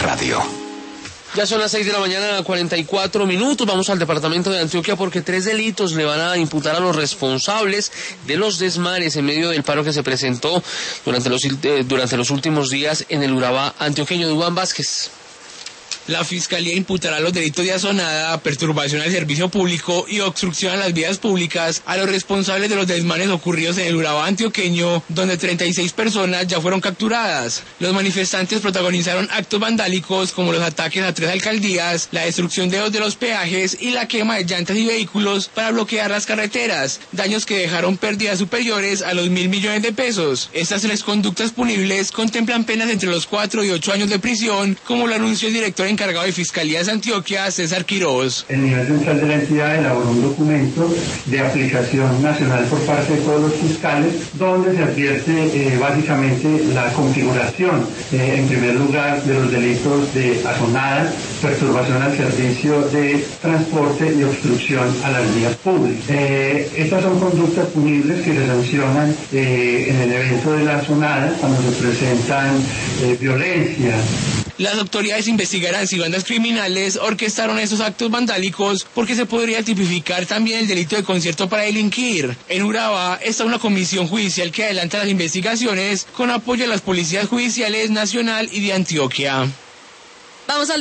Radio. Ya son las 6 de la mañana, 44 minutos. Vamos al departamento de Antioquia porque 3 delitos le van a imputar a los responsables de los desmanes en medio del paro que se presentó durante los últimos días en el Urabá antioqueño. Duván Vázquez. La Fiscalía imputará los delitos de asonada, perturbación al servicio público y obstrucción a las vías públicas a los responsables de los desmanes ocurridos en el Urabá antioqueño, donde 36 personas ya fueron capturadas. Los manifestantes protagonizaron actos vandálicos como los ataques a 3 alcaldías, la destrucción de 2 de los peajes y la quema de llantas y vehículos para bloquear las carreteras, daños que dejaron pérdidas superiores a los 1.000 millones de pesos. Estas 3 conductas punibles contemplan penas entre los 4 y 8 años de prisión, como lo anunció el director encargado de Fiscalía de Antioquia, César Quiroz. El nivel central de la entidad elaboró un documento de aplicación nacional por parte de todos los fiscales, donde se advierte básicamente la configuración, en primer lugar, de los delitos de asonada, perturbación al servicio de transporte y obstrucción a las vías públicas. Estas son conductas punibles que se sancionan en el evento de la asonada cuando se presentan violencia. Las autoridades investigarán si bandas criminales orquestaron estos actos vandálicos, porque se podría tipificar también el delito de concierto para delinquir. En Urabá está una comisión judicial que adelanta las investigaciones con apoyo de las policías judiciales nacional y de Antioquia. Vamos al